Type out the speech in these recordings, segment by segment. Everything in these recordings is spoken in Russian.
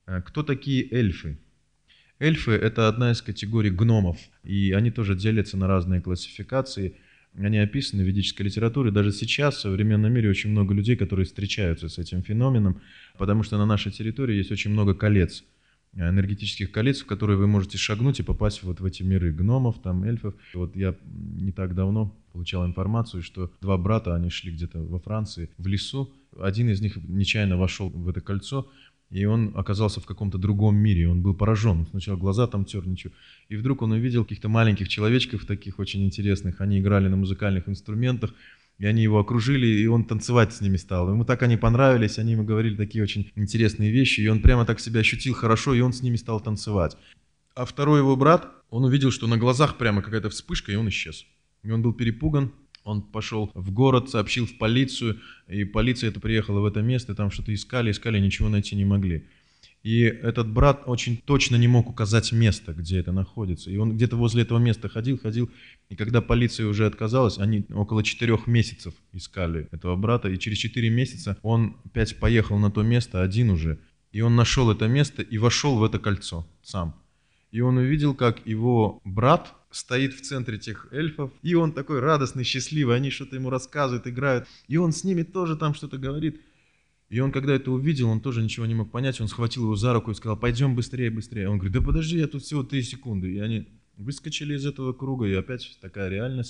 Кто такие эльфы? Эльфы — это одна из категорий гномов, и они тоже делятся на разные классификации. Они описаны в ведической литературе. Даже сейчас в современном мире очень много людей, которые встречаются с этим феноменом, потому что на нашей территории есть очень много колец, энергетических колец, в которые вы можете шагнуть и попасть вот в эти миры гномов, там, эльфов. Вот я не так давно получал информацию, что два брата, они шли где-то во Франции в лесу, один из них нечаянно вошел в это кольцо, и он оказался в каком-то другом мире, он был поражен. Сначала глаза там тер, ничего. И вдруг он увидел каких-то маленьких человечков таких очень интересных. Они играли на музыкальных инструментах, и они его окружили, и он танцевать с ними стал. Ему так они понравились, они ему говорили такие очень интересные вещи, и он прямо так себя ощутил хорошо, и он с ними стал танцевать. А второй его брат, он увидел, что на глазах прямо какая-то вспышка, и он исчез. И он был перепуган, он пошел в город, сообщил в полицию, и полиция это приехала в это место, там что-то искали, ничего найти не могли. И этот брат очень точно не мог указать место, где это находится. И он где-то возле этого места ходил, и когда полиция уже отказалась, они около 4 месяцев искали этого брата, и через 4 месяца он опять поехал на то место, один уже, и он нашел это место и вошел в это кольцо сам. И он увидел, как его брат стоит в центре тех эльфов, и он такой радостный, счастливый, они что-то ему рассказывают, играют, и он с ними тоже там что-то говорит. И он, когда это увидел, он тоже ничего не мог понять, он схватил его за руку и сказал: пойдем быстрее, быстрее. Он говорит: да подожди, я тут всего 3 секунды. И они выскочили из этого круга, и опять такая реальность.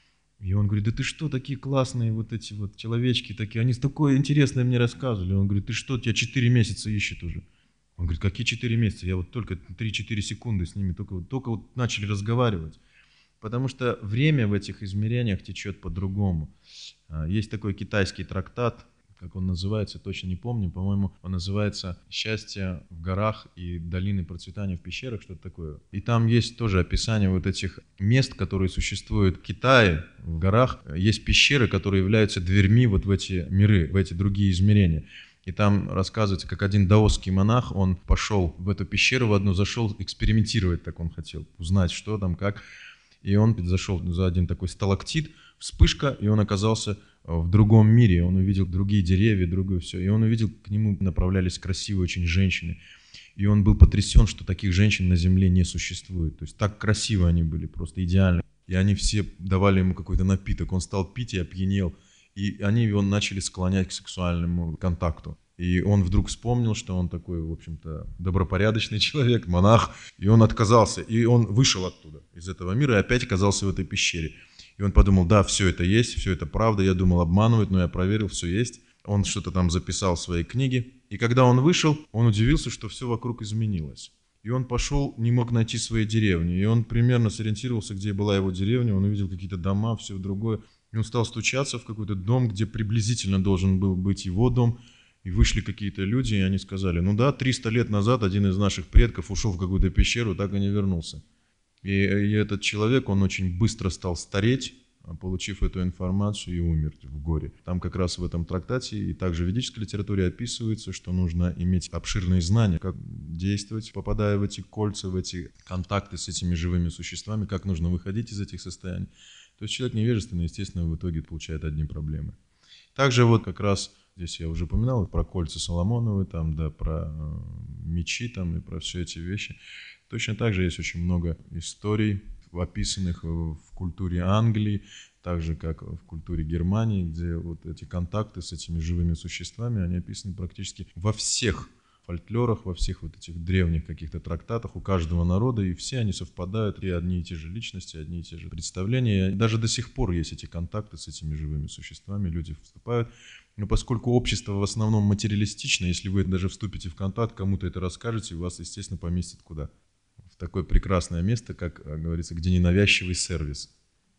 И он говорит: да ты что, такие классные вот эти вот человечки такие, они такое интересное мне рассказывали. Он говорит: ты что, тебя 4 месяца ищет уже. Он говорит: какие 4 месяца? Я вот только 3-4 секунды с ними, только вот начали разговаривать. Потому что время в этих измерениях течет по-другому. Есть такой китайский трактат, как он называется, точно не помню, по-моему, он называется «Счастье в горах и долины процветания в пещерах», что-то такое. И там есть тоже описание вот этих мест, которые существуют в Китае, в горах. Есть пещеры, которые являются дверьми вот в эти миры, в эти другие измерения. И там рассказывается, как один даосский монах, он пошел в эту пещеру в одну, зашел экспериментировать, так он хотел, узнать, что там, как. И он зашел за один такой сталактит, вспышка, и он оказался в другом мире. Он увидел другие деревья, другое все. И он увидел, к нему направлялись красивые очень женщины. И он был потрясен, что таких женщин на земле не существует. То есть так красиво они были, просто идеально. И они все давали ему какой-то напиток. Он стал пить и опьянел. И они его начали склонять к сексуальному контакту. И он вдруг вспомнил, что он такой, в общем-то, добропорядочный человек, монах. И он отказался. И он вышел оттуда, из этого мира, и опять оказался в этой пещере. И он подумал: да, все это есть, все это правда. Я думал, обманывают, но я проверил, все есть. Он что-то там записал в своей книге. И когда он вышел, он удивился, что все вокруг изменилось. И он пошел, не мог найти своей деревни. И он примерно сориентировался, где была его деревня. Он увидел какие-то дома, все другое. И он стал стучаться в какой-то дом, где приблизительно должен был быть его дом. И вышли какие-то люди, и они сказали: ну да, 300 лет назад один из наших предков ушел в какую-то пещеру, так и не вернулся. И этот человек, он очень быстро стал стареть, получив эту информацию, и умер в горе. Там как раз в этом трактате и также в ведической литературе описывается, что нужно иметь обширные знания, как действовать, попадая в эти кольца, в эти контакты с этими живыми существами, как нужно выходить из этих состояний. То есть человек невежественный, естественно, в итоге получает одни проблемы. Также вот как раз здесь я уже упоминал про кольца Соломоновы, там, да, про мечи там, и про все эти вещи. Точно так же есть очень много историй, описанных в культуре Англии, так же, как в культуре Германии, где вот эти контакты с этими живыми существами, они описаны практически во всех фольклорах, во всех вот этих древних каких-то трактатах у каждого народа, и все они совпадают, и одни и те же личности, одни и те же представления. И даже до сих пор есть эти контакты с этими живыми существами, люди вступают. Но поскольку общество в основном материалистично, если вы даже вступите в контакт, кому-то это расскажете, вас, естественно, поместят куда? В такое прекрасное место, как говорится, где ненавязчивый сервис.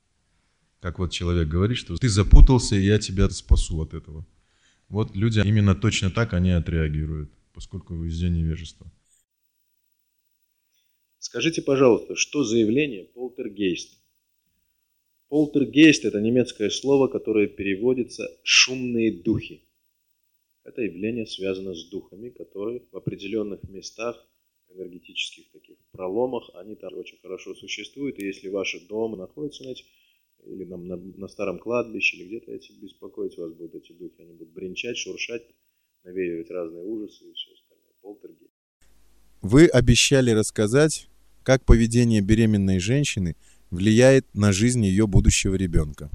Как вот человек говорит, что ты запутался, и я тебя спасу от этого. Вот люди именно точно так они отреагируют, поскольку везде невежество. Скажите, пожалуйста, что за явление полтергейст? Полтергейст – это немецкое слово, которое переводится «шумные духи». Это явление связано с духами, которые в определенных местах, энергетических таких проломах, они там очень хорошо существуют. И если ваш дом находится на этих, или на старом кладбище, или где-то эти беспокоить вас будут эти духи, они будут бренчать, шуршать, навеивать разные ужасы и все остальное. Полтергейст. Вы обещали рассказать, как поведение беременной женщины влияет на жизнь ее будущего ребенка.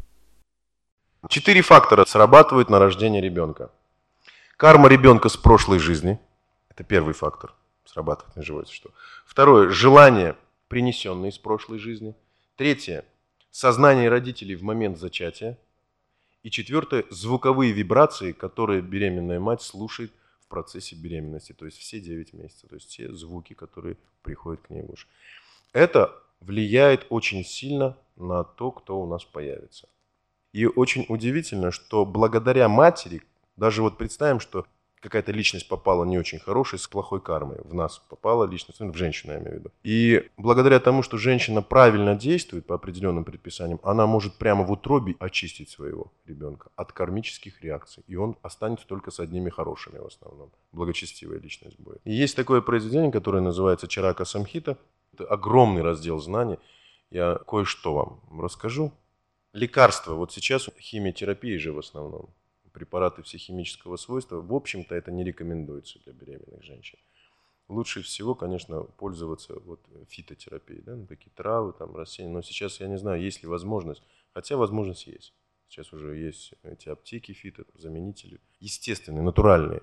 4 фактора срабатывают на рождение ребенка. Карма ребенка с прошлой жизни. Это первый фактор. Срабатывает на живое существо. Второе. Желание, принесенное из прошлой жизни. Третье. Сознание родителей в момент зачатия. И четвертое. Звуковые вибрации, которые беременная мать слушает в процессе беременности. То есть все 9 месяцев. То есть все звуки, которые приходят к ней в уши. Это влияет очень сильно на то, кто у нас появится. И очень удивительно, что благодаря матери, даже вот представим, что какая-то личность попала не очень хорошая, с плохой кармой. В нас попала личность, в женщину я имею в виду. И благодаря тому, что женщина правильно действует по определенным предписаниям, она может прямо в утробе очистить своего ребенка от кармических реакций. И он останется только с одними хорошими в основном. Благочестивая личность будет. И есть такое произведение, которое называется Чарака Самхита. Это огромный раздел знаний. Я кое-что вам расскажу. Лекарства. Вот сейчас химиотерапия же в основном. Препараты всехимического свойства. В общем-то, это не рекомендуется для беременных женщин. Лучше всего, конечно, пользоваться вот фитотерапией. Да? Такие травы, там, растения. Но сейчас я не знаю, есть ли возможность. Хотя возможность есть. Сейчас уже есть эти аптеки фито, заменители. Естественные, натуральные.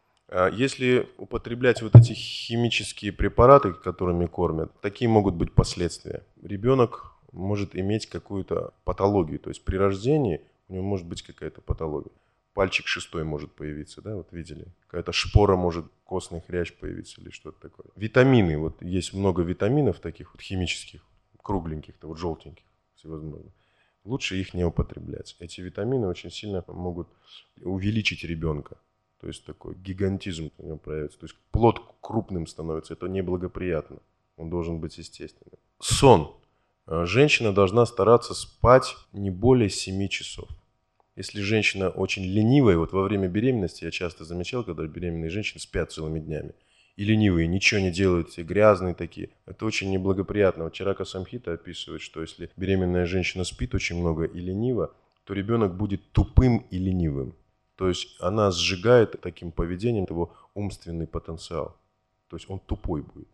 Если употреблять вот эти химические препараты, которыми кормят, такие могут быть последствия. Ребенок может иметь какую-то патологию. То есть при рождении у него может быть какая-то патология. Пальчик шестой может появиться, да, вот видели? Какая-то шпора может, костный хрящ появиться или что-то такое. Витамины, вот есть много витаминов таких вот химических, кругленьких, вот желтеньких, всевозможных. Лучше их не употреблять. Эти витамины очень сильно могут увеличить ребенка. То есть такой гигантизм у него проявится. То есть плод крупным становится, это неблагоприятно. Он должен быть естественным. Сон. Женщина должна стараться спать не более 7 часов. Если женщина очень ленивая, вот во время беременности я часто замечал, когда беременные женщины спят целыми днями. И ленивые, ничего не делают, все грязные такие. Это очень неблагоприятно. Вот Чарака Самхита описывает, что если беременная женщина спит очень много и лениво, то ребенок будет тупым и ленивым. То есть она сжигает таким поведением его умственный потенциал. То есть он тупой будет.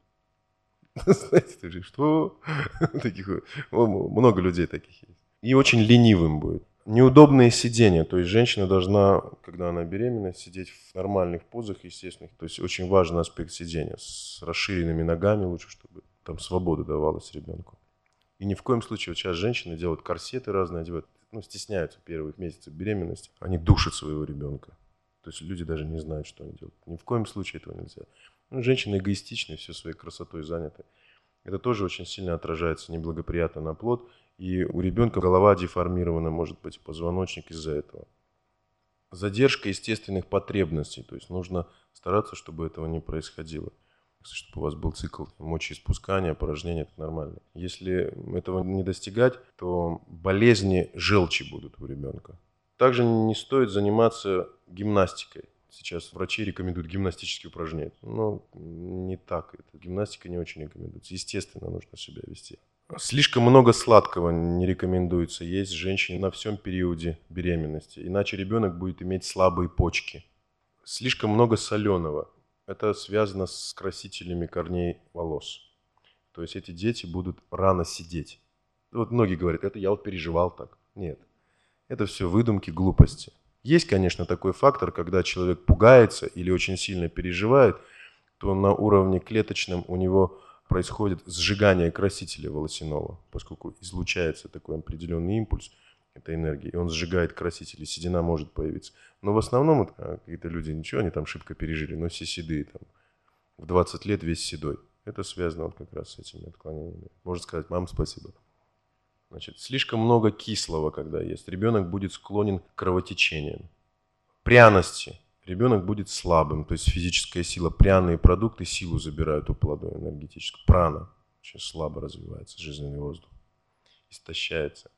Знаете, что? Много людей таких есть. И очень ленивым будет. Неудобные сидения, то есть женщина должна, когда она беременна, сидеть в нормальных позах, естественных. То есть очень важный аспект сидения. С расширенными ногами лучше, чтобы там свобода давалась ребенку. И ни в коем случае, вот сейчас женщины делают корсеты разные, одевают, стесняются первых месяцев беременности. Они душат своего ребенка. То есть люди даже не знают, что они делают. Ни в коем случае этого нельзя. Женщины эгоистичны, все своей красотой заняты. Это тоже очень сильно отражается неблагоприятно на плод. И у ребенка голова деформирована, может быть, позвоночник из-за этого. Задержка естественных потребностей. То есть нужно стараться, чтобы этого не происходило. Чтобы у вас был цикл мочеиспускания, опорожнения, это нормально. Если этого не достигать, то болезни желчи будут у ребенка. Также не стоит заниматься гимнастикой. Сейчас врачи рекомендуют гимнастические упражнения. Но не так. Гимнастика не очень рекомендуется. Естественно, нужно себя вести. Слишком много сладкого не рекомендуется есть женщине на всем периоде беременности. Иначе ребенок будет иметь слабые почки. Слишком много соленого. Это связано с красителями корней волос. То есть эти дети будут рано сидеть. Вот многие говорят, это я вот переживал так. Нет. Это все выдумки, глупости. Есть, конечно, такой фактор, когда человек пугается или очень сильно переживает, то на уровне клеточном у него происходит сжигание красителя волосяного, поскольку излучается такой определенный импульс этой энергии, и он сжигает красители, седина может появиться. Но в основном вот, какие-то люди, ничего, они там шибко пережили, но все седые, там, в 20 лет весь седой. Это связано вот как раз с этими отклонениями. Можно сказать, мам, спасибо. Значит, слишком много кислого, когда есть. Ребенок будет склонен к кровотечениям. Пряности. Ребенок будет слабым, то есть физическая сила. Пряные продукты силу забирают у плода энергетическую. Прана очень слабо развивается, жизненный воздух. Истощается.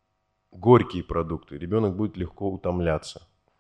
Горькие продукты. Ребенок будет легко утомляться.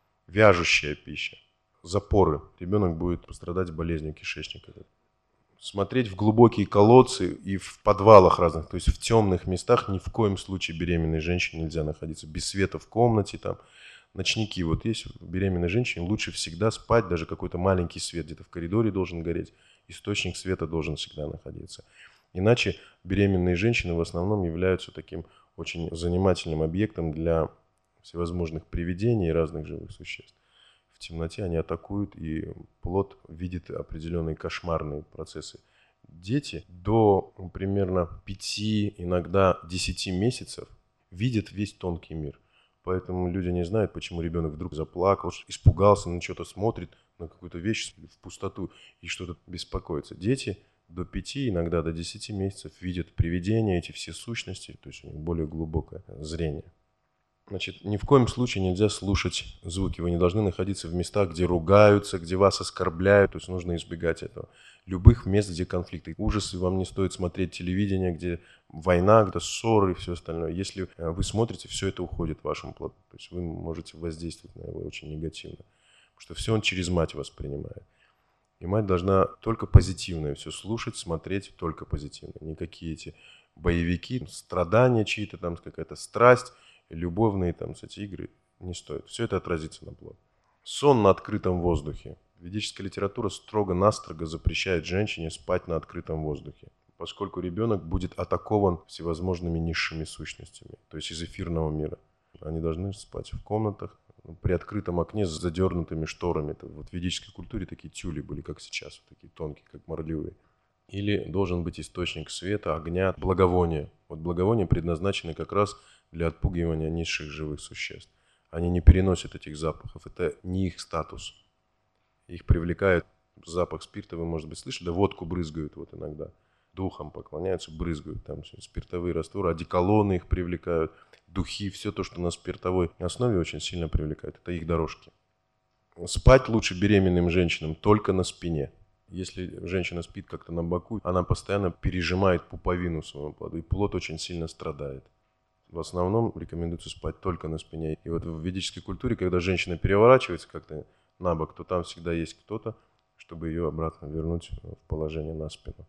Вяжущая пища. Запоры. Ребенок будет пострадать болезнью кишечника. Смотреть в глубокие колодцы и в подвалах разных, то есть в темных местах ни в коем случае беременной женщине нельзя находиться. Без света в комнате, там, ночники вот есть у беременной женщины, лучше всегда спать, даже какой-то маленький свет где-то в коридоре должен гореть, источник света должен всегда находиться. Иначе беременные женщины в основном являются таким очень занимательным объектом для всевозможных привидений и разных живых существ. В темноте они атакуют, и плод видит определенные кошмарные процессы. Дети до примерно 5, иногда 10 месяцев видят весь тонкий мир. Поэтому люди не знают, почему ребенок вдруг заплакал, испугался, на что-то смотрит, на какую-то вещь в пустоту и что-то беспокоится. Дети до 5, иногда до 10 месяцев видят привидения, эти все сущности, то есть у них более глубокое зрение. Значит, ни в коем случае нельзя слушать звуки. Вы не должны находиться в местах, где ругаются, где вас оскорбляют. То есть нужно избегать этого. Любых мест, где конфликты. Ужасы, вам не стоит смотреть телевидение, где война, где ссоры и все остальное. Если вы смотрите, все это уходит вашему плоду. То есть вы можете воздействовать на его очень негативно. Потому что все он через мать воспринимает. И мать должна только позитивное все слушать, смотреть только позитивно. Никакие эти боевики, страдания чьи-то, там какая-то страсть, любовные там, эти игры не стоит. Все это отразится на плод. Сон на открытом воздухе. Ведическая литература строго-настрого запрещает женщине спать на открытом воздухе, поскольку ребенок будет атакован всевозможными низшими сущностями, то есть из эфирного мира. Они должны спать в комнатах при открытом окне с задернутыми шторами. Это вот в ведической культуре такие тюли были, как сейчас, вот такие тонкие, как мордливые. Или должен быть источник света, огня, благовония. Вот благовония предназначены как раз для отпугивания низших живых существ. Они не переносят этих запахов, это не их статус. Их привлекает запах спирта, вы, может быть, слышали, да водку брызгают вот иногда. Духом поклоняются, брызгают там спиртовые растворы, одеколоны их привлекают, духи, все то, что на спиртовой основе очень сильно привлекает, это их дорожки. Спать лучше беременным женщинам только на спине. Если женщина спит как-то на боку, она постоянно пережимает пуповину своего плода, и плод очень сильно страдает. В основном рекомендуется спать только на спине. И вот в ведической культуре, когда женщина переворачивается как-то на бок, то там всегда есть кто-то, чтобы ее обратно вернуть в положение на спину.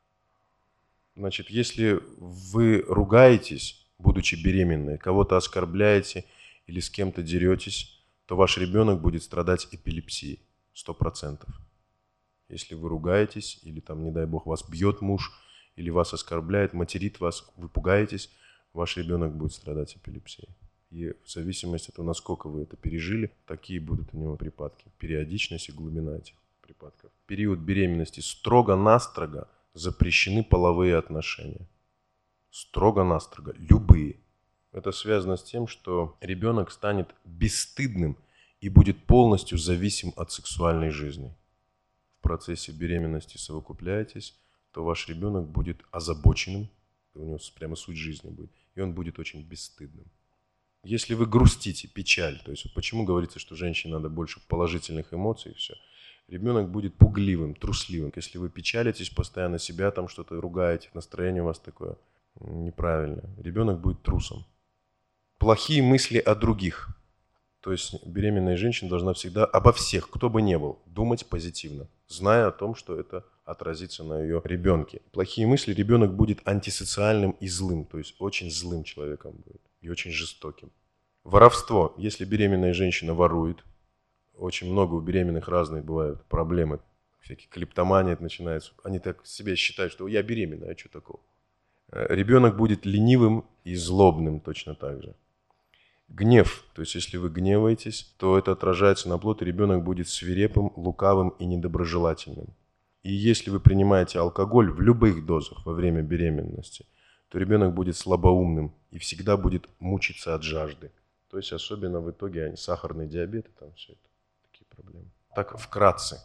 Значит, если вы ругаетесь, будучи беременной, кого-то оскорбляете или с кем-то деретесь, то ваш ребенок будет страдать эпилепсией 100%. Если вы ругаетесь или там, не дай бог, вас бьет муж или вас оскорбляет, материт вас, вы пугаетесь, ваш ребенок будет страдать эпилепсией. И в зависимости от того, насколько вы это пережили, такие будут у него припадки. Периодичность и глубина этих припадков. В период беременности строго-настрого запрещены половые отношения. Строго-настрого. Любые. Это связано с тем, что ребенок станет бесстыдным и будет полностью зависим от сексуальной жизни. В процессе беременности совокупляетесь, то ваш ребенок будет озабоченным, у него прямо суть жизни будет, и он будет очень бесстыдным. Если вы грустите, печаль, то есть почему говорится, что женщине надо больше положительных эмоций, и все, ребенок будет пугливым, трусливым. Если вы печалитесь, постоянно себя там что-то ругаете, настроение у вас такое неправильное, ребенок будет трусом. Плохие мысли о других. То есть беременная женщина должна всегда обо всех, кто бы ни был, думать позитивно, зная о том, что это отразится на ее ребенке. Плохие мысли, ребенок будет антисоциальным и злым, то есть очень злым человеком будет и очень жестоким. Воровство. Если беременная женщина ворует, очень много у беременных разные бывают проблемы, всякие клептомания начинаются. Они так себе считают, что я беременна, а что такого? Ребенок будет ленивым и злобным точно так же. Гнев, то есть если вы гневаетесь, то это отражается на плод, и ребенок будет свирепым, лукавым и недоброжелательным. И если вы принимаете алкоголь в любых дозах во время беременности, то ребенок будет слабоумным и всегда будет мучиться от жажды. То есть особенно в итоге сахарный диабет и там все это, такие проблемы. Так, вкратце.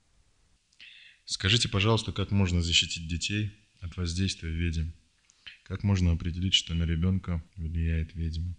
Скажите, пожалуйста, как можно защитить детей от воздействия ведьм? Как можно определить, что на ребенка влияет ведьма?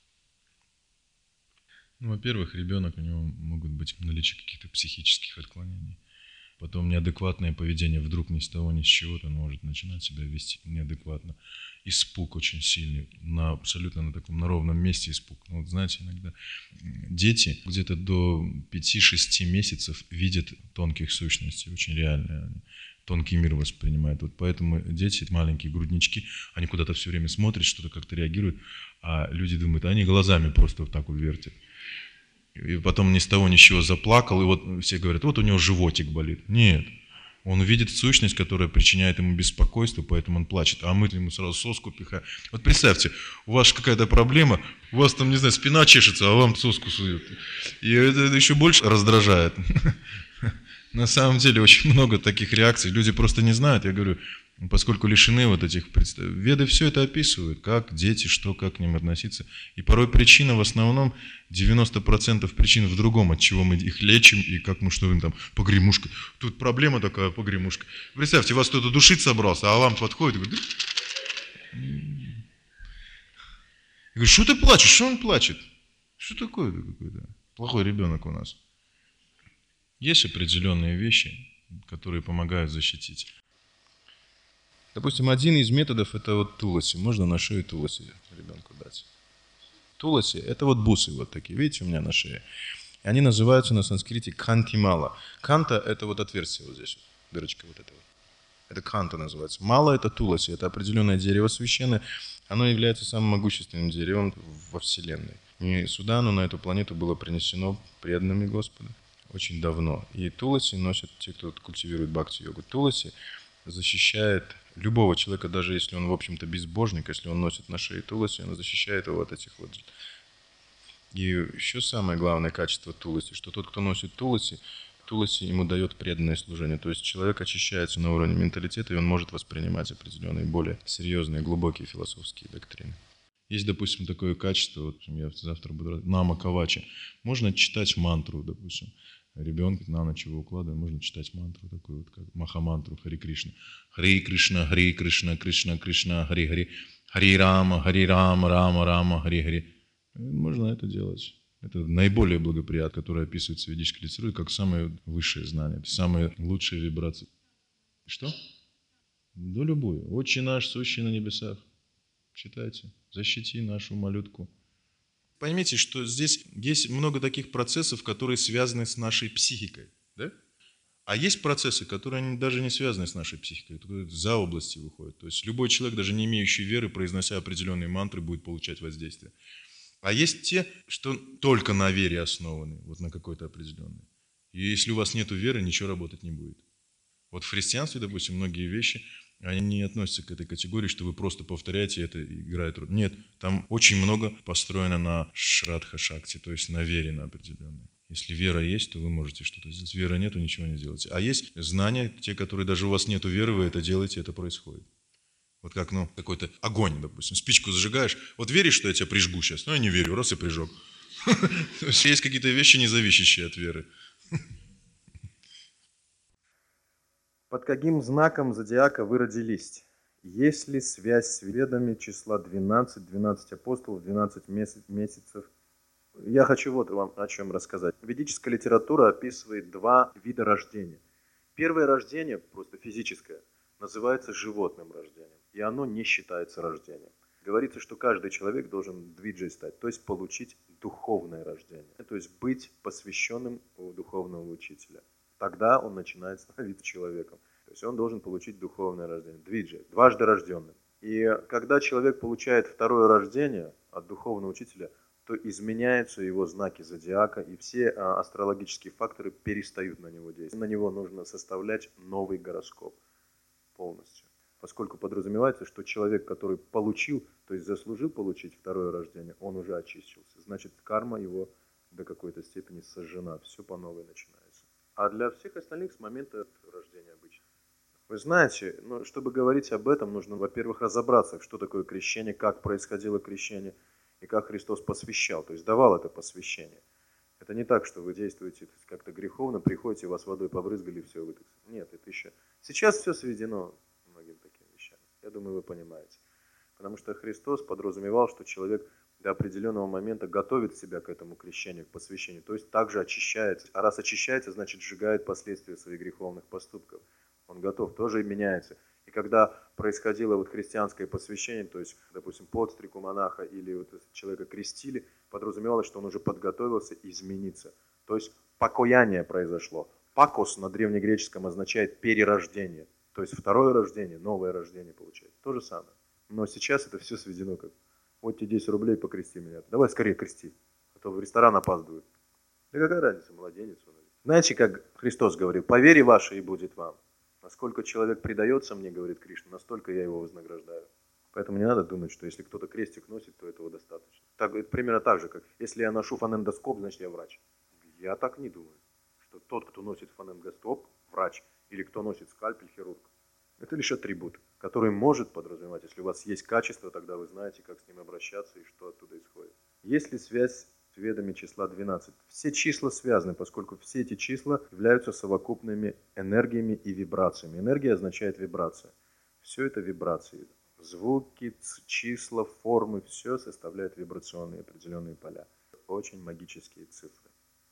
Во-первых, ребенок, у него могут быть наличие каких-то психических отклонений. Потом неадекватное поведение, вдруг ни с того, ни с чего он может начинать себя вести неадекватно. Испуг очень сильный, абсолютно на таком, на ровном месте испуг. Вот знаете, иногда дети где-то до 5-6 месяцев видят тонких сущностей, очень реально. Тонкий мир воспринимают. Вот поэтому дети, маленькие груднички, они куда-то все время смотрят, что-то как-то реагируют, а люди думают, они глазами просто вот так вот вертят. и потом ни с того ни с сего заплакал, и вот все говорят, вот у него животик болит. Нет. Он видит сущность, которая причиняет ему беспокойство, поэтому он плачет. А мы ему сразу соску пихаем. Вот представьте, у вас какая-то проблема, у вас там, не знаю, спина чешется, а вам соску суют. И это еще больше раздражает. На самом деле очень много таких реакций. Люди просто не знают, я говорю, поскольку лишены вот этих представлений. Веды все это описывают, как дети, что, как к ним относиться. И порой причина в основном, 90% причин в другом, от чего мы их лечим, и как мы что им там, погремушка. Тут проблема такая, погремушка. Представьте, вас кто-то душить собрался, а вам подходит и говорит, я говорю, что ты плачешь, что он плачет? Что такое-то какой-то? Плохой ребенок у нас. Есть определенные вещи, которые помогают защитить. Допустим, один из методов это вот туласи. Можно на шею туласи ребенку дать. Туласи это вот бусы вот такие, видите, у меня на шее. И они называются на санскрите кантимала. Канта это вот отверстие вот здесь, дырочка вот эта вот. Это канта называется. Мала это туласи, это определенное дерево священное. Оно является самым могущественным деревом во Вселенной. И сюда оно на эту планету было принесено преданными Господа очень давно. И туласи носят те, кто культивирует бхакти-йогу. Туласи защищает любого человека, даже если он, в общем-то, безбожник, если он носит на шее туласи, он защищает его от этих вот. И еще самое главное качество туласи, что тот, кто носит туласи, туласи ему дает преданное служение. То есть человек очищается на уровне менталитета, и он может воспринимать определенные более серьезные, глубокие философские доктрины. Есть, допустим, такое качество, вот я завтра буду нама кавача. Можно читать мантру, допустим. Ребенка на ночь его укладываем, можно читать мантру такую вот, как махамантру Хари Кришна. Хари Кришна, Хари Кришна, Кришна Кришна, Хари Хари. Хари Рама, Рама Рама, Хари Хари. Можно это делать. Это наиболее благоприятно, которое описывается в ведической литературе, как самое высшее знание, это самые лучшие вибрации. Что? Да любую. Отче наш, сущий на небесах. Читайте. Защити нашу малютку. Поймите, что здесь есть много таких процессов, которые связаны с нашей психикой. Да? А есть процессы, которые даже не связаны с нашей психикой, которые за области выходят. То есть любой человек, даже не имеющий веры, произнося определенные мантры, будет получать воздействие. А есть те, что только на вере основаны, вот на какой-то определенной. И если у вас нет веры, ничего работать не будет. Вот в христианстве, допустим, многие вещи, они не относятся к этой категории, что вы просто повторяете, это играет роль. Нет, там очень много построено на шрадха-шакти, то есть на вере на определенной. Если вера есть, то вы можете что-то сделать. Если веры нет, то ничего не делаете. А есть знания, те, которые даже у вас нету веры, вы это делаете, это происходит. Вот как, какой-то огонь, допустим, спичку зажигаешь. Вот веришь, что я тебя прижгу сейчас? Я не верю, раз и прижег. То есть есть какие-то вещи, не зависящие от веры. Под каким знаком зодиака вы родились? Есть ли связь с ведами числа 12 апостолов, 12 месяцев? Я хочу вот вам о чем рассказать. Ведическая литература описывает два вида рождения. Первое рождение, просто физическое, называется животным рождением, и оно не считается рождением. Говорится, что каждый человек должен двиджей стать, то есть получить духовное рождение, то есть быть посвященным у духовного учителя. Тогда он начинает становиться человеком. То есть он должен получить духовное рождение, двиджей, дважды рожденным. И когда человек получает второе рождение от духовного учителя, то изменяются его знаки зодиака, и все астрологические факторы перестают на него действовать. На него нужно составлять новый гороскоп полностью. Поскольку подразумевается, что человек, который получил, то есть заслужил получить второе рождение, он уже очистился. Значит, карма его до какой-то степени сожжена, все по новой начинается. А для всех остальных с момента рождения обычно. Вы знаете, чтобы говорить об этом, нужно, во-первых, разобраться, что такое крещение, как происходило крещение и как Христос посвящал, то есть давал это посвящение. Это не так, что вы действуете как-то греховно, приходите, вас водой побрызгали и все, вы. Нет, это еще... Сейчас все сведено многим таким вещам. Я думаю, вы понимаете. Потому что Христос подразумевал, что человек до определенного момента готовит себя к этому крещению, к посвящению, то есть также очищается. А раз очищается, значит сжигает последствия своих греховных поступков. Он готов, тоже меняется. И когда происходило христианское посвящение, то есть, допустим, подстриг у монаха или человека крестили, подразумевалось, что он уже подготовился измениться. То есть покаяние произошло. Пакос на древнегреческом означает перерождение. То есть второе рождение, новое рождение получается. То же самое. Но сейчас это все сведено как: вот тебе 10 рублей, покрести меня. Давай скорее крести, а то в ресторан опаздывают. Да какая разница, младенец он. Знаете, как Христос говорил, по вере вашей и будет вам. Насколько человек предается мне, говорит Кришна, настолько я его вознаграждаю. Поэтому не надо думать, что если кто-то крестик носит, то этого достаточно. Так, это примерно так же, как если я ношу фонендоскоп, значит я врач. Я так не думаю, что тот, кто носит фонендоскоп, врач, или кто носит скальпель, хирург. Это лишь атрибут, который может подразумевать, если у вас есть качество, тогда вы знаете, как с ним обращаться и что оттуда исходит. Есть ли связь с ведами числа 12? Все числа связаны, поскольку все эти числа являются совокупными энергиями и вибрациями. Энергия означает вибрация. Все это вибрации. Звуки, числа, формы, все составляет вибрационные определенные поля. Очень магические цифры.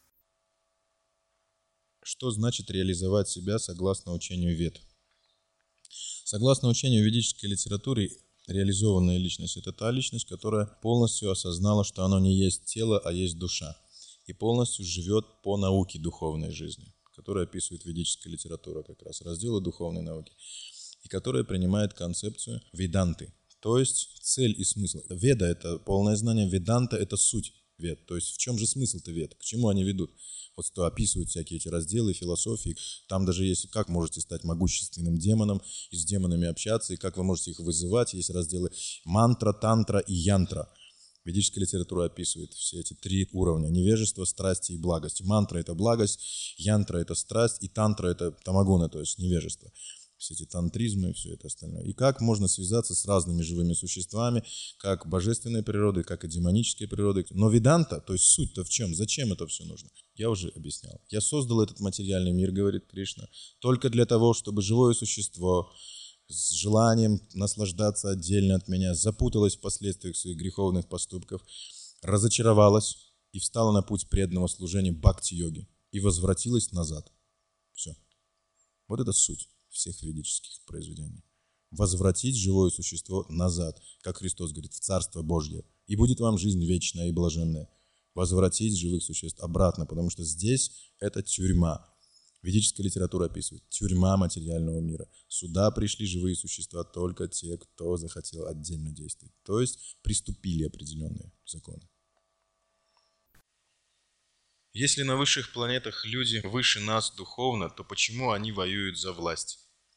Что значит реализовать себя согласно учению Вед? Согласно учению ведической литературы, реализованная личность – это та личность, которая полностью осознала, что она не есть тело, а есть душа, и полностью живет по науке духовной жизни, которую описывает ведическая литература, как раз разделы духовной науки, и которая принимает концепцию веданты, то есть цель и смысл. Веда – это полное знание, веданта – это суть вед, то есть в чем же смысл-то вед, к чему они ведут. Вот что описывают всякие эти разделы философии, там даже есть, как можете стать могущественным демоном, и с демонами общаться, и как вы можете их вызывать, есть разделы мантра, тантра и янтра. Ведическая литература описывает все эти три уровня: невежество, страсти и благость. Мантра – это благость, янтра – это страсть, и тантра – это тамагуна, то есть невежество. Все эти тантризмы и все это остальное. И как можно связаться с разными живыми существами, как божественной природой, как и демонической природой. Но веданта, то есть суть-то в чем? Зачем это все нужно? Я уже объяснял. Я создал этот материальный мир, говорит Кришна, только для того, чтобы живое существо с желанием наслаждаться отдельно от меня запуталось в последствиях своих греховных поступков, разочаровалось и встало на путь преданного служения бхакти-йоги и возвратилось назад. Все. Вот это суть всех ведических произведений. Возвратить живое существо назад, как Христос говорит, в Царство Божье, и будет вам жизнь вечная и блаженная. Возвратить живых существ обратно, потому что здесь это тюрьма. Ведическая литература описывает тюрьма материального мира. Сюда пришли живые существа только те, кто захотел отдельно действовать, то есть приступили определенные законы. Если на высших планетах люди выше нас духовно, то почему они воюют за власть?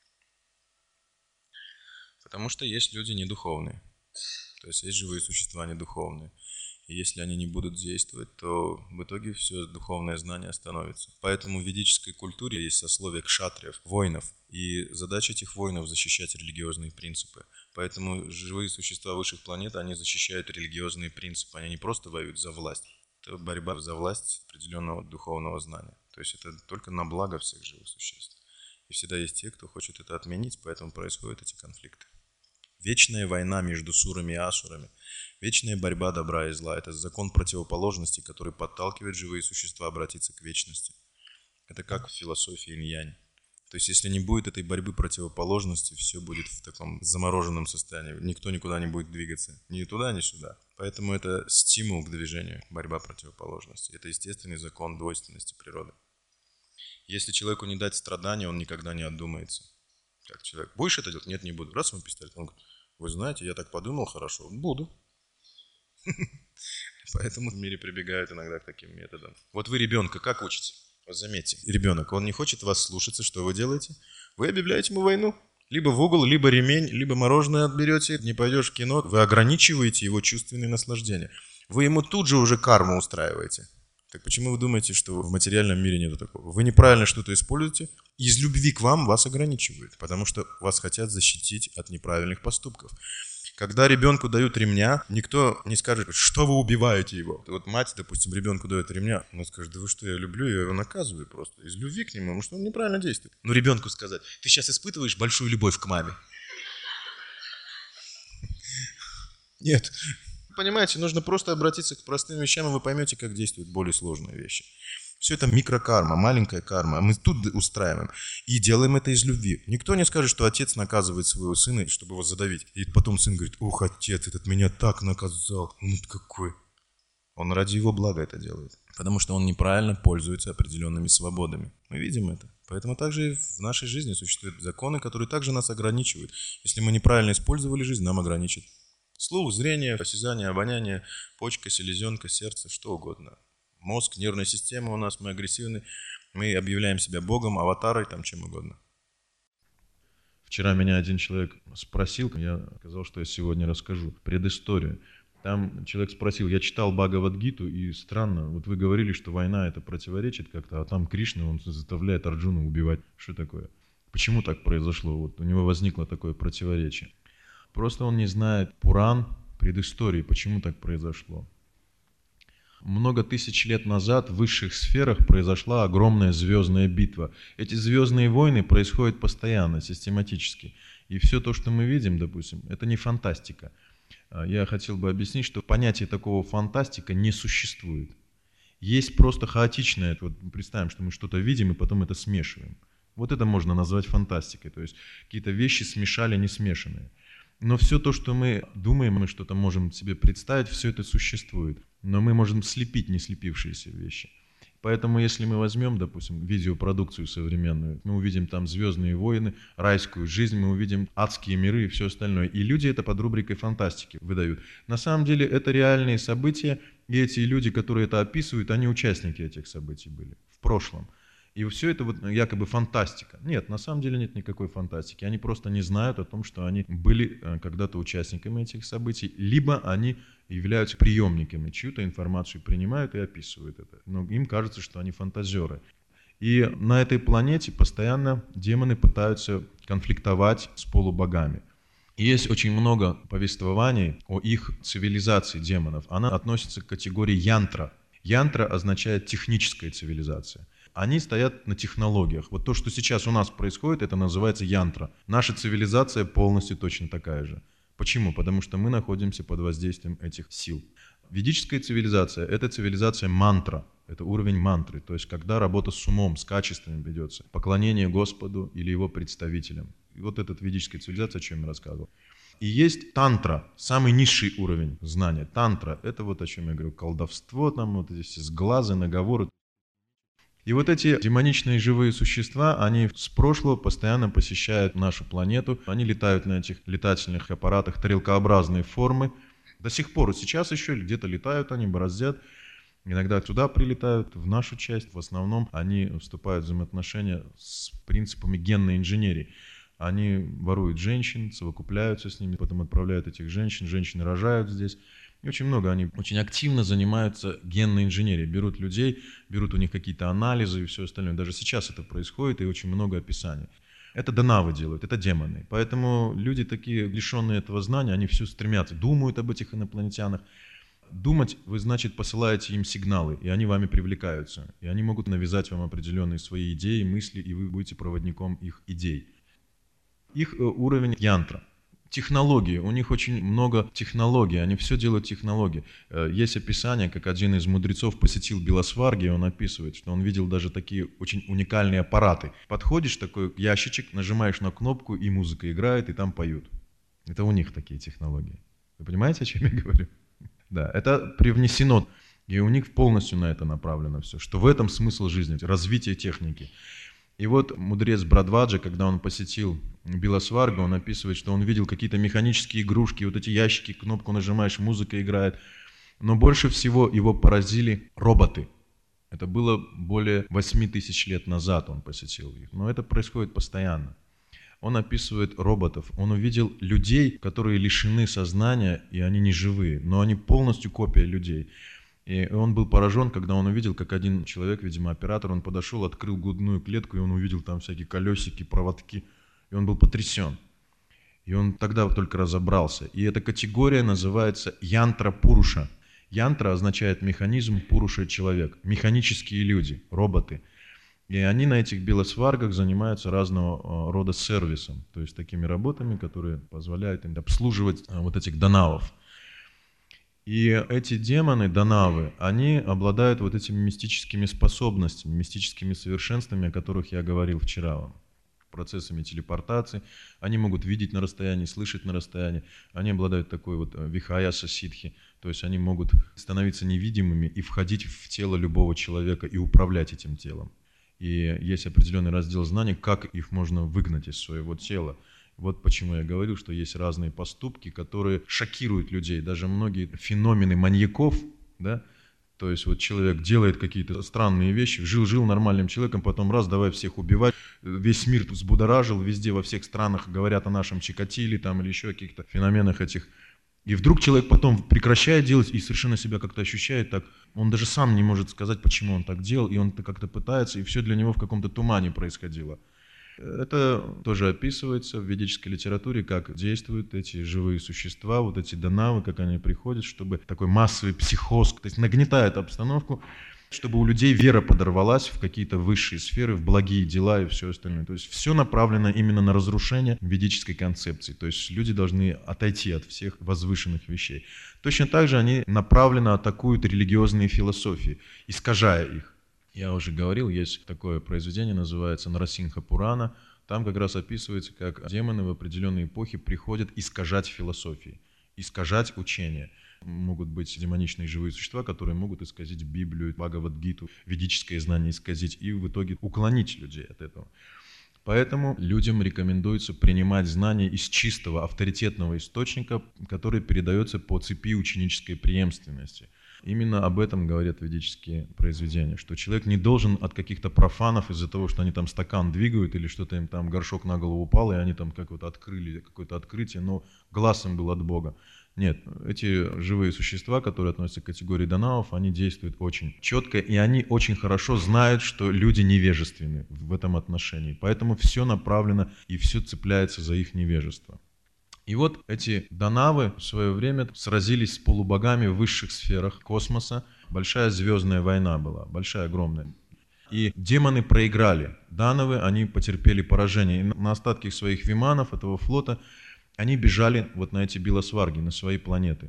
Потому что есть люди недуховные, то есть есть живые существа недуховные. И если они не будут действовать, то в итоге все духовное знание остановится. Поэтому в ведической культуре есть сословие кшатриев, воинов. И задача этих воинов – защищать религиозные принципы. Поэтому живые существа высших планет, они защищают религиозные принципы. Они не просто воюют за власть. Это борьба за власть определенного духовного знания. То есть это только на благо всех живых существ. И всегда есть те, кто хочет это отменить, поэтому происходят эти конфликты. Вечная война между сурами и асурами, вечная борьба добра и зла – это закон противоположности, который подталкивает живые существа обратиться к вечности. Это как в философии инь-янь. То есть если не будет этой борьбы противоположности, все будет в таком замороженном состоянии. Никто никуда не будет двигаться, ни туда, ни сюда. Поэтому это стимул к движению, борьба противоположности. Это естественный закон двойственности природы. Если человеку не дать страдания, он никогда не отдумается. Как человек: будешь это делать? Нет, не буду. Раз ему пистолет, он говорит: вы знаете, я так подумал, хорошо, буду. Поэтому в мире прибегают иногда к таким методам. Вот вы ребенка как учите? Вот заметьте, ребенок, он не хочет вас слушаться, что вы делаете? Вы объявляете ему войну. Либо в угол, либо ремень, либо мороженое отберете, не пойдешь в кино. Вы ограничиваете его чувственные наслаждения. Вы ему тут же уже карму устраиваете. Так почему вы думаете, что в материальном мире нету такого? Вы неправильно что-то используете, из любви к вам вас ограничивают, потому что вас хотят защитить от неправильных поступков. Когда ребенку дают ремня, никто не скажет, что вы убиваете его. Вот мать, допустим, ребенку дает ремня, она скажет: да вы что, я люблю, я его наказываю просто из любви к нему, потому что он неправильно действует. Но ребенку сказать: ты сейчас испытываешь большую любовь к маме. Нет. Понимаете, нужно просто обратиться к простым вещам, и вы поймете, как действуют более сложные вещи. Все это микрокарма, маленькая карма. Мы тут устраиваем и делаем это из любви. Никто не скажет, что отец наказывает своего сына, чтобы его задавить. И потом сын говорит: ух, отец, этот меня так наказал. Ну какой. Он ради его блага это делает. Потому что он неправильно пользуется определенными свободами. Мы видим это. Поэтому также и в нашей жизни существуют законы, которые также нас ограничивают. Если мы неправильно использовали жизнь, нам ограничат. Слух, зрение, осязание, обоняние, почка, селезенка, сердце, что угодно. мозг, нервная система у нас, мы агрессивны, мы объявляем себя Богом, аватарой, там чем угодно. Вчера меня один человек спросил, я сказал, что я сегодня расскажу предысторию. Там человек спросил, я читал Бхагавад-гиту, и странно, вот вы говорили, что война это противоречит как-то, а там Кришна, он заставляет Арджуну убивать. Что такое? Почему так произошло? Вот у него возникло такое противоречие. Просто он не знает Пуран, предыстории, почему так произошло. Много тысяч лет назад в высших сферах произошла огромная звездная битва. Эти звездные войны происходят постоянно, систематически. И все то, что мы видим, допустим, это не фантастика. Я хотел бы объяснить, что понятие такого фантастика не существует. Есть просто хаотичное, вот представим, что мы что-то видим и потом это смешиваем. Вот это можно назвать фантастикой, то есть какие-то вещи смешали не смешанные. Но все то, что мы думаем, мы что-то можем себе представить, все это существует. Но мы можем слепить не слепившиеся вещи. Поэтому если мы возьмем, допустим, видеопродукцию современную, мы увидим там «Звездные войны», райскую жизнь, мы увидим адские миры и все остальное. И люди это под рубрикой фантастики выдают. На самом деле это реальные события, и эти люди, которые это описывают, они участники этих событий были в прошлом. И все это вот якобы фантастика. Нет, на самом деле нет никакой фантастики. Они просто не знают о том, что они были когда-то участниками этих событий, либо они являются приемниками, чью-то информацию принимают и описывают это. Но им кажется, что они фантазеры. И на этой планете постоянно демоны пытаются конфликтовать с полубогами. И есть очень много повествований о их цивилизации демонов. Она относится к категории янтра. Янтра означает техническая цивилизация. Они стоят на технологиях. Вот то, что сейчас у нас происходит, это называется янтра. Наша цивилизация полностью точно такая же. Почему? Потому что мы находимся под воздействием этих сил. Ведическая цивилизация – это цивилизация мантра, это уровень мантры, то есть когда работа с умом, с качествами ведется, поклонение Господу или его представителям. И вот эта ведическая цивилизация, о чем я рассказывал. И есть тантра, самый низший уровень знания. Тантра – это вот о чем я говорю, колдовство, там вот эти все сглазы, наговоры. И вот эти демоничные живые существа, они с прошлого постоянно посещают нашу планету. Они летают на этих летательных аппаратах тарелкообразной формы. До сих пор, сейчас еще где-то летают они, бороздят. Иногда сюда прилетают, в нашу часть. В основном они вступают в взаимоотношения с принципами генной инженерии. Они воруют женщин, совокупляются с ними, потом отправляют этих женщин. Женщины рожают здесь. И очень много, они очень активно занимаются генной инженерией, берут людей, берут у них какие-то анализы и все остальное. Даже сейчас это происходит, и очень много описаний. Это данавы делают, это демоны. Поэтому люди такие, лишенные этого знания, они все стремятся, думают об этих инопланетянах. Думать, вы, значит, посылаете им сигналы, и они вами привлекаются. И они могут навязать вам определенные свои идеи, мысли, и вы будете проводником их идей. Их уровень янтра. Технологии, у них очень много технологий, они все делают технологии. Есть описание, как один из мудрецов посетил Белосварги, он описывает, что он видел даже такие очень уникальные аппараты. Подходишь, такой ящичек, нажимаешь на кнопку, и музыка играет, и там поют. Это у них такие технологии. Вы понимаете, о чем я говорю? Да, это привнесено, и у них полностью на это направлено все, что в этом смысл жизни, развитие техники. И вот мудрец Брадваджа, когда он посетил Белосваргу, он описывает, что он видел какие-то механические игрушки, вот эти ящики, кнопку нажимаешь, музыка играет. Но больше всего его поразили роботы. Это было более 8000 лет назад он посетил их, но это происходит постоянно. Он описывает роботов, он увидел людей, которые лишены сознания, и они не живые, но они полностью копия людей. И он был поражен, когда он увидел, как один человек, видимо, оператор, он подошел, открыл грудную клетку, и он увидел там всякие колесики, проводки, и он был потрясен. И он тогда только разобрался. И эта категория называется янтра-пуруша. Янтра означает механизм, пуруша – человек, механические люди, роботы. И они на этих белосваргах занимаются разного рода сервисом, то есть такими работами, которые позволяют им обслуживать вот этих данавов. И эти демоны, данавы, они обладают вот этими мистическими способностями, мистическими совершенствами, о которых я говорил вчера вам, процессами телепортации. Они могут видеть на расстоянии, слышать на расстоянии. Они обладают такой вот вихаяса ситхи, то есть они могут становиться невидимыми и входить в тело любого человека и управлять этим телом. И есть определенный раздел знаний, как их можно выгнать из своего тела. Вот почему я говорю, что есть разные поступки, которые шокируют людей. Даже многие феномены маньяков, да, То есть вот человек делает какие-то странные вещи, жил нормальным человеком, потом раз, давай всех убивать, весь мир взбудоражил, везде во всех странах говорят о нашем Чикатиле там, или еще о каких-то феноменах этих. И вдруг человек потом прекращает делать и совершенно себя как-то ощущает так, он даже сам не может сказать, почему он так делал, и он как-то пытается, и все для него в каком-то тумане происходило. Это тоже описывается в ведической литературе, как действуют эти живые существа, вот эти данавы, как они приходят, чтобы такой массовый психоз, то есть нагнетает обстановку, чтобы у людей вера подорвалась в какие-то высшие сферы, в благие дела и все остальное. То есть все направлено именно на разрушение ведической концепции. То есть люди должны отойти от всех возвышенных вещей. Точно так же они направленно атакуют религиозные философии, искажая их. Я уже говорил, есть такое произведение, называется «Нарасингха Пурана». Там как раз описывается, как демоны в определенные эпохи приходят искажать философии, искажать учения. Могут быть демоничные живые существа, которые могут исказить Библию, Бхагавад-гиту, ведическое знание исказить и в итоге уклонить людей от этого. Поэтому людям рекомендуется принимать знания из чистого, авторитетного источника, который передается по цепи ученической преемственности. Именно об этом говорят ведические произведения, что человек не должен от каких-то профанов из-за того, что они там стакан двигают или что-то им там горшок на голову упал, и они там как-то открыли какое-то открытие, но глаз им был от Бога. Нет, эти живые существа, которые относятся к категории данавов, они действуют очень четко, и они очень хорошо знают, что люди невежественны в этом отношении. Поэтому все направлено и все цепляется за их невежество. И вот эти данавы в свое время сразились с полубогами в высших сферах космоса. Большая звездная война была, большая, огромная. И демоны проиграли. Данавы, они потерпели поражение. И на остатки своих виманов, этого флота, они бежали вот на эти билосварги, на свои планеты.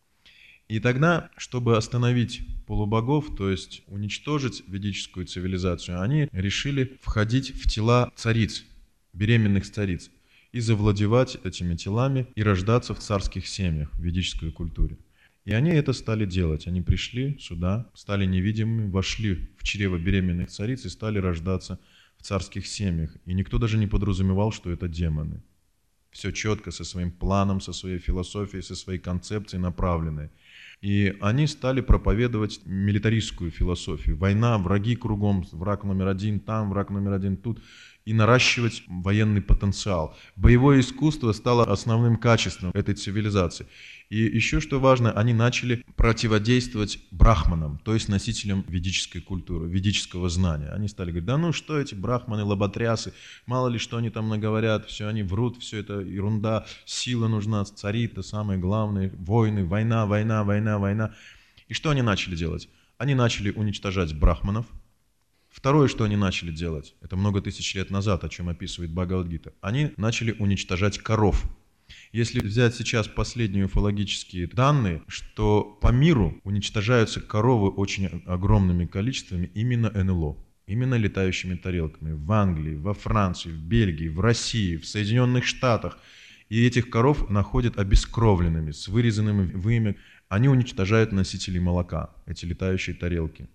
И тогда, чтобы остановить полубогов, то есть уничтожить ведическую цивилизацию, они решили входить в тела цариц, беременных цариц, и завладевать этими телами и рождаться в царских семьях, в ведической культуре. И они это стали делать. Они пришли сюда, стали невидимыми, вошли в чрево беременных цариц и стали рождаться в царских семьях. И никто даже не подразумевал, что это демоны. Все четко, со своим планом, со своей философией, со своей концепцией направленной. И они стали проповедовать милитаристскую философию. Война, враги кругом, враг номер один там, враг номер один тут. И наращивать военный потенциал. Боевое искусство стало основным качеством этой цивилизации. И еще что важно, они начали противодействовать брахманам, то есть носителям ведической культуры, ведического знания. Они стали говорить, да ну что эти брахманы, лоботрясы, мало ли что они там наговорят, все они врут, все это ерунда, сила нужна, цари, это самое главное, войны, война, война, война, война. И что они начали делать? Они начали уничтожать брахманов. Второе, что они начали делать, это много тысяч лет назад, о чем описывает Бхагавад-гита, они начали уничтожать коров. Если взять сейчас последние уфологические данные, что по миру уничтожаются коровы очень огромными количествами именно НЛО, именно летающими тарелками. В Англии, во Франции, в Бельгии, в России, в Соединенных Штатах. И этих коров находят обескровленными, с вырезанными вымя. Они уничтожают носителей молока, эти летающие тарелки.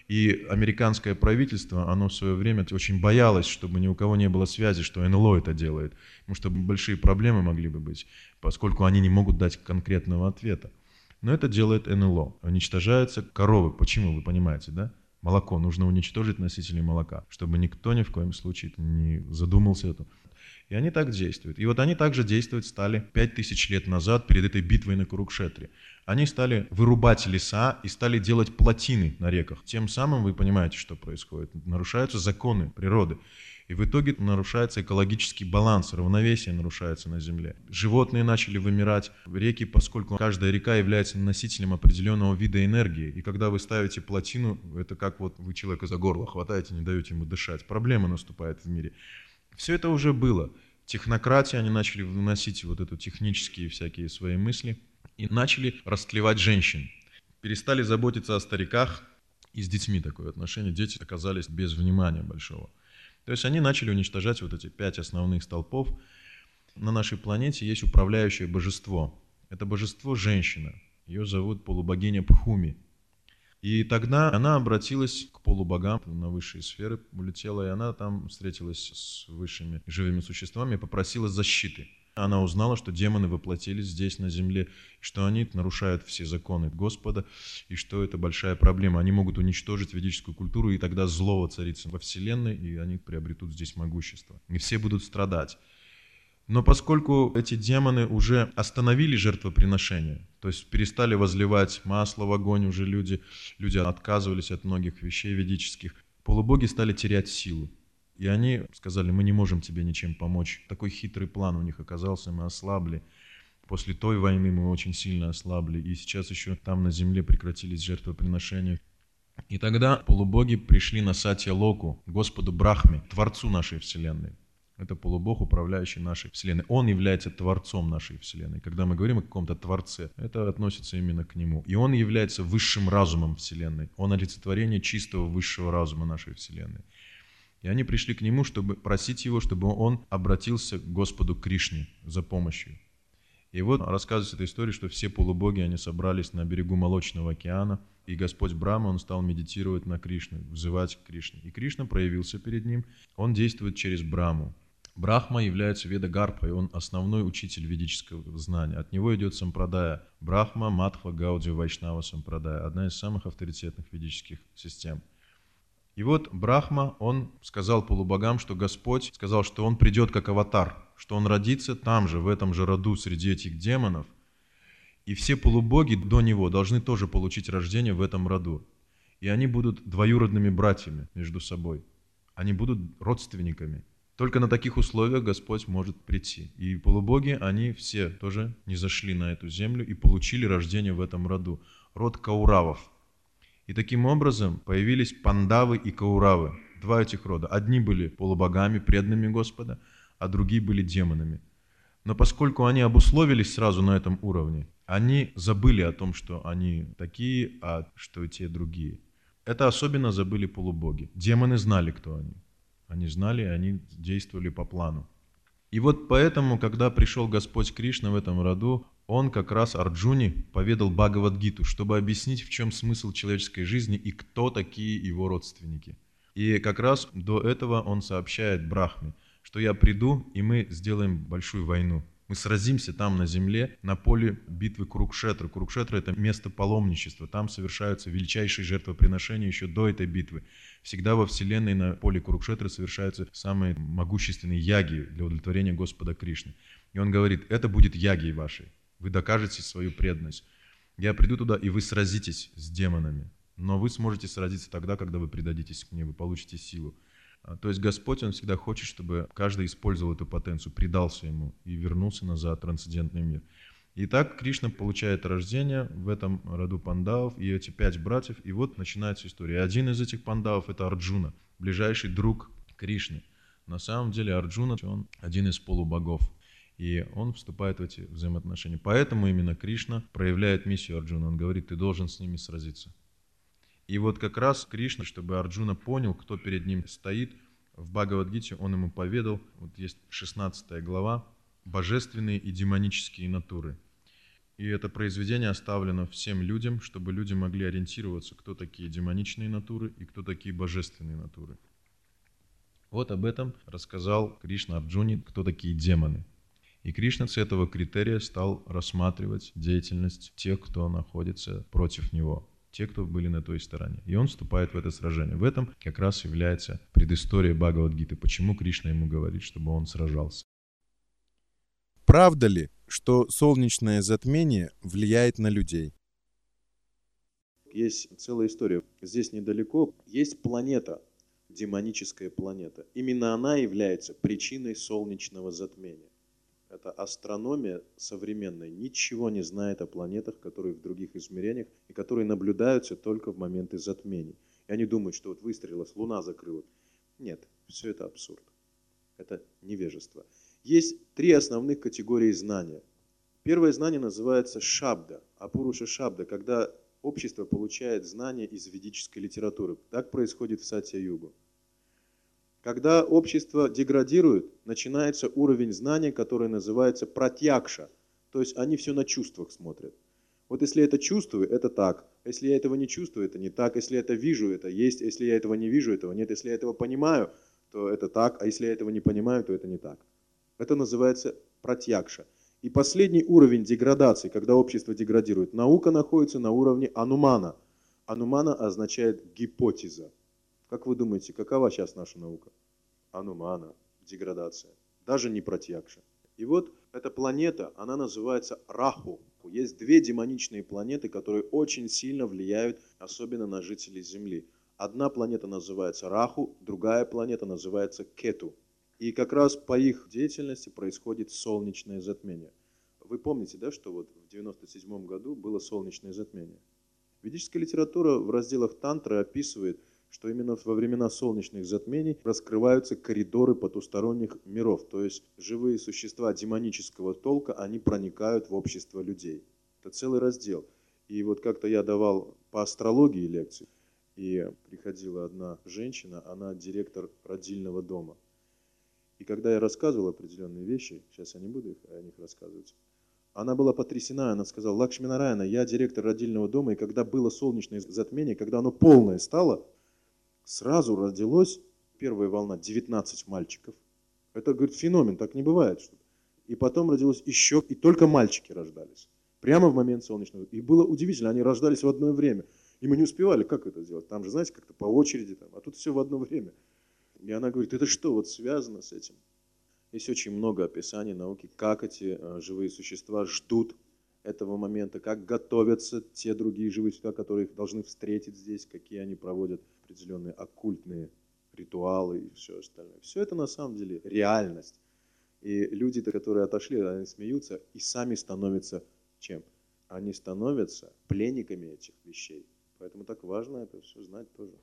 И американское правительство, оно в свое время очень боялось, чтобы ни у кого не было связи, что НЛО это делает. Потому что большие проблемы могли бы быть, поскольку они не могут дать конкретного ответа. Но это делает НЛО. Уничтожаются коровы. Почему, вы понимаете, да? Молоко. Нужно уничтожить носителей молока, чтобы никто ни в коем случае не задумался это. И они так действуют. И вот они также действовать стали 5000 лет назад, перед этой битвой на Курукшетре. Они стали вырубать леса и стали делать плотины на реках. Тем самым вы понимаете, что происходит. Нарушаются законы природы. И в итоге нарушается экологический баланс, равновесие нарушается на Земле. Животные начали вымирать в реки, поскольку каждая река является носителем определенного вида энергии. И когда вы ставите плотину, это как вот вы человека за горло хватаете, не даете ему дышать. Проблема наступает в мире. Все это уже было. Технократия, они начали выносить вот это технические всякие свои мысли и начали растлевать женщин. Перестали заботиться о стариках, и с детьми такое отношение. Дети оказались без внимания большого. То есть они начали уничтожать вот эти 5 основных столпов. На нашей планете есть управляющее божество. Это божество женщина. Ее зовут полубогиня Пхуми. И тогда она обратилась к полубогам, на высшие сферы улетела, и она там встретилась с высшими живыми существами и попросила защиты. Она узнала, что демоны воплотились здесь, на земле, что они нарушают все законы Господа, и что это большая проблема. Они могут уничтожить ведическую культуру, и тогда зло воцарится во Вселенной, и они приобретут здесь могущество. И все будут страдать. Но поскольку эти демоны уже остановили жертвоприношение, то есть перестали возливать масло в огонь уже люди отказывались от многих вещей ведических, полубоги стали терять силу. И они сказали: мы не можем тебе ничем помочь. Такой хитрый план у них оказался, мы ослабли. После той войны мы очень сильно ослабли, и сейчас еще там на земле прекратились жертвоприношения. И тогда полубоги пришли на Сатья Локу, Господу Брахме, Творцу нашей Вселенной. Это полубог, управляющий нашей Вселенной. Он является Творцом нашей Вселенной. Когда мы говорим о каком-то Творце, это относится именно к Нему. И Он является высшим разумом Вселенной. Он олицетворение чистого высшего разума нашей Вселенной. И они пришли к Нему, чтобы просить Его, чтобы Он обратился к Господу Кришне за помощью. И вот рассказывается эта история, что все полубоги, они собрались на берегу Молочного океана, и Господь Брахма, Он стал медитировать на Кришну, взывать к Кришне. И Кришна проявился перед ним, Он действует через Брахму. Брахма является Веда-Гарбхой, он основной учитель ведического знания. От него идет сампрадая Брахма, Мадхва, Гауди, Вайшнава сампрадая, одна из самых авторитетных ведических систем. И вот Брахма, он сказал полубогам, что Господь сказал, что он придет как аватар, что он родится там же, в этом же роду, среди этих демонов. И все полубоги до него должны тоже получить рождение в этом роду. И они будут двоюродными братьями между собой. Они будут родственниками. Только на таких условиях Господь может прийти. И полубоги, они все тоже не зашли на эту землю и получили рождение в этом роду. Род Кауравов. И таким образом появились Пандавы и Кауравы, два этих рода. Одни были полубогами, преданными Господа, а другие были демонами. Но поскольку они обусловились сразу на этом уровне, они забыли о том, что они такие, а что те другие. Это особенно забыли полубоги. Демоны знали, кто они. Они знали, и они действовали по плану. И вот поэтому, когда пришел Господь Кришна в этом роду, Он как раз Арджуне поведал Бхагавад-гиту, чтобы объяснить, в чем смысл человеческой жизни и кто такие его родственники. И как раз до этого Он сообщает Брахме, что я приду, и мы сделаем большую войну. Мы сразимся там на земле, на поле битвы Курукшетра. Курукшетра — это место паломничества. Там совершаются величайшие жертвоприношения еще до этой битвы. Всегда во Вселенной на поле Курукшетра совершаются самые могущественные яги для удовлетворения Господа Кришны. И он говорит: это будет ягей вашей. Вы докажете свою преданность. Я приду туда, и вы сразитесь с демонами. Но вы сможете сразиться тогда, когда вы предадитесь мне, вы получите силу. То есть Господь, Он всегда хочет, чтобы каждый использовал эту потенцию, предался Ему и вернулся назад в трансцендентный мир. Итак, Кришна получает рождение в этом роду пандавов, и эти 5 братьев, и вот начинается история. И один из этих пандавов — это Арджуна, ближайший друг Кришны. На самом деле Арджуна, он один из полубогов, и он вступает в эти взаимоотношения. Поэтому именно Кришна проявляет миссию Арджуна. Он говорит: ты должен с ними сразиться. И вот как раз Кришна, чтобы Арджуна понял, кто перед ним стоит, в Бхагавад-гите он ему поведал, вот есть 16 глава, божественные и демонические натуры. И это произведение оставлено всем людям, чтобы люди могли ориентироваться, кто такие демоничные натуры и кто такие божественные натуры. Вот об этом рассказал Кришна Арджуне, кто такие демоны. И Кришна с этого критерия стал рассматривать деятельность тех, кто находится против него, те, кто были на той стороне. И он вступает в это сражение. В этом как раз является предыстория Бхагавад-гиты, почему Кришна ему говорит, чтобы он сражался. Правда ли, что солнечное затмение влияет на людей? Есть целая история. Здесь недалеко есть планета, демоническая планета. Именно она является причиной солнечного затмения. Это астрономия современная ничего не знает о планетах, которые в других измерениях и которые наблюдаются только в моменты затмений. И они думают, что вот выстрелилась, Луна закрыла. Нет, все это абсурд. Это невежество. Есть 3 основных категории знания. Первое знание называется шабда, апуруша шабда, когда общество получает знания из ведической литературы. Так происходит в Сатья-югу. Когда общество деградирует, начинается уровень знания, который называется пратьякша. То есть они все на чувствах смотрят. Вот если это чувствую, это так. Если я этого не чувствую, это не так. Если я это вижу, это есть. Если я этого не вижу, этого нет. Если я этого понимаю, то это так. А если я этого не понимаю, то это не так. Это называется пратьякша. И последний уровень деградации, когда общество деградирует, наука находится на уровне анумана. Анумана означает гипотеза. Как вы думаете, какова сейчас наша наука? Анумана, деградация. Даже не пратьякша. И вот эта планета, она называется Раху. Есть две демоничные планеты, которые очень сильно влияют, особенно на жителей Земли. Одна планета называется Раху, другая планета называется Кету. И как раз по их деятельности происходит солнечное затмение. Вы помните, да, что вот в 1997 году было солнечное затмение? Ведическая литература в разделах тантры описывает, что именно во времена солнечных затмений раскрываются коридоры потусторонних миров. То есть живые существа демонического толка, они проникают в общество людей. Это целый раздел. И вот как-то я давал по астрологии лекции, и приходила одна женщина, она директор родильного дома. И когда я рассказывал определенные вещи, сейчас я не буду о них рассказывать, она была потрясена, она сказала: Лакшми Нараяна, я директор родильного дома, и когда было солнечное затмение, когда оно полное стало, сразу родилось, первая волна, 19 мальчиков. Это, говорит, феномен, так не бывает. И потом родилось еще, и только мальчики рождались. Прямо в момент солнечного. И было удивительно, они рождались в одно время. И мы не успевали, как это сделать? Там же, знаете, как-то по очереди, а тут все в одно время. И она говорит: это что, вот связано с этим? Есть очень много описаний науки, как эти живые существа ждут этого момента, как готовятся те другие живые существа, которые их должны встретить здесь, какие они проводят определенные оккультные ритуалы и все остальное. Все это на самом деле реальность. И люди, которые отошли, они смеются и сами становятся чем? Они становятся пленниками этих вещей. Поэтому так важно это все знать тоже.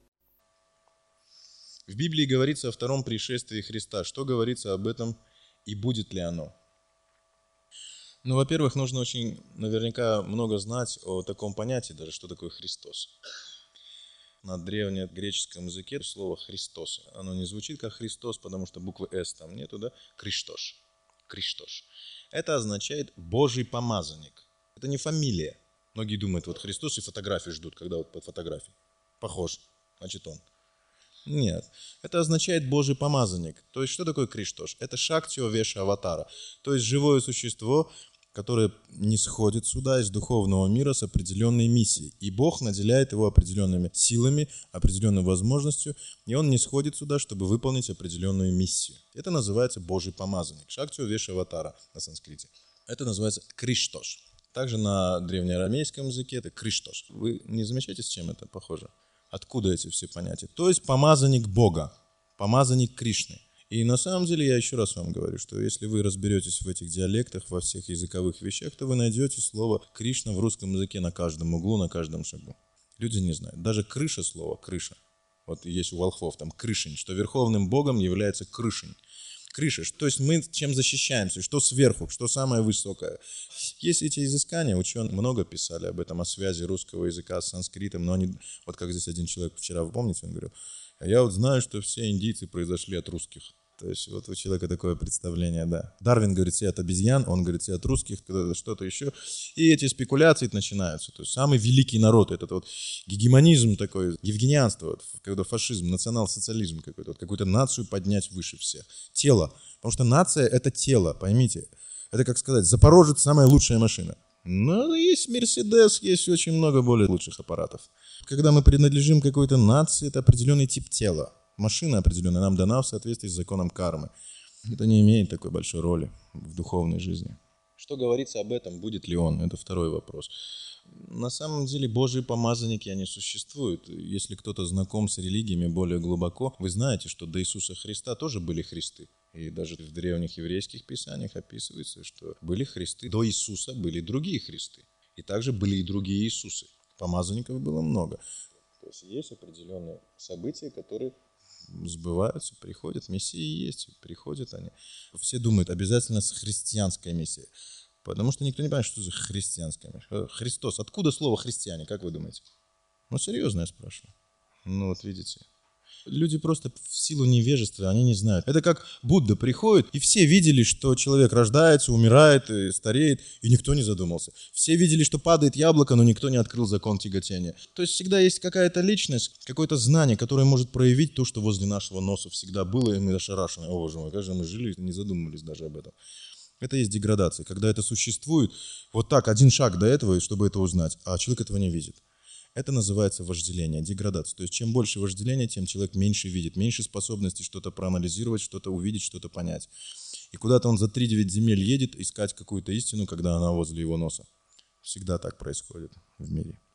В Библии говорится о втором пришествии Христа. Что говорится об этом и будет ли оно? Ну, во-первых, нужно очень наверняка много знать о таком понятии, даже что такое Христос. На древнегреческом языке слово «Христос», оно не звучит как Христос, потому что буквы «С» там нету, да? Криштош. Криштош. Это означает «Божий помазанник». Это не фамилия. Многие думают, вот Христос и фотографии ждут, когда вот под фотографией. Похож, значит он. Нет, это означает Божий помазанник. То есть, что такое Криштош? Это Шактио Веша Аватара. То есть, живое существо, которое не сходит сюда из духовного мира с определенной миссией. И Бог наделяет его определенными силами, определенной возможностью, и он не сходит сюда, чтобы выполнить определенную миссию. Это называется Божий помазанник. Шактио Веша Аватара на санскрите. Это называется Криштош. Также на древнеарамейском языке это Криштош. Вы не замечаете, с чем это похоже? Откуда эти все понятия? То есть помазанник Бога, помазанник Кришны. И на самом деле я еще раз вам говорю, что если вы разберетесь в этих диалектах, во всех языковых вещах, то вы найдете слово Кришна в русском языке на каждом углу, на каждом шагу. Люди не знают. Даже крыша слово, крыша. Вот есть у волхвов там крышень, что верховным богом является крышень. Крыша, то есть мы чем защищаемся, что сверху, что самое высокое. Есть эти изыскания, ученые много писали об этом, о связи русского языка с санскритом, но они, вот как здесь один человек вчера, вы помните, он говорил: а я вот знаю, что все индийцы произошли от русских. То есть вот у человека такое представление, да. Дарвин говорит все от обезьян, он говорит все от русских, что-то еще. И эти спекуляции начинаются. То есть самый великий народ, этот вот гегемонизм такой, евгенианство, вот, когда фашизм, национал-социализм какой-то, вот, какую-то нацию поднять выше всех. Тело. Потому что нация — это тело, поймите. Это, как сказать, Запорожец — самая лучшая машина. Но есть Мерседес, есть очень много более лучших аппаратов. Когда мы принадлежим какой-то нации, это определенный тип тела. Машина определенная нам дана в соответствии с законом кармы. Это не имеет такой большой роли в духовной жизни. Что говорится об этом, будет ли он? Это второй вопрос. На самом деле Божьи помазанники, они существуют. Если кто-то знаком с религиями более глубоко, вы знаете, что до Иисуса Христа тоже были Христы. И даже в древних еврейских писаниях описывается, что были Христы. До Иисуса были другие Христы. И также были и другие Иисусы. Помазанников было много. То есть определенные события, которые сбываются, приходят, мессии есть, приходят они. Все думают, обязательно христианская миссия. Потому что никто не понимает, что за христианская миссия. Христос. Откуда слово христиане, как вы думаете? Ну, серьезно я спрашиваю. Ну, вот видите. Люди просто в силу невежества, они не знают. Это как Будда приходит, и все видели, что человек рождается, умирает, и стареет, и никто не задумался. Все видели, что падает яблоко, но никто не открыл закон тяготения. То есть всегда есть какая-то личность, какое-то знание, которое может проявить то, что возле нашего носа всегда было, и мы ошарашены. О, боже мой, как же мы жили, не задумывались даже об этом. Это есть деградация, когда это существует, вот так, один шаг до этого, чтобы это узнать, а человек этого не видит. Это называется вожделение, деградация. То есть чем больше вожделения, тем человек меньше видит, меньше способности что-то проанализировать, что-то увидеть, что-то понять. И куда-то он за 3-9 земель едет искать какую-то истину, когда она возле его носа. Всегда так происходит в мире.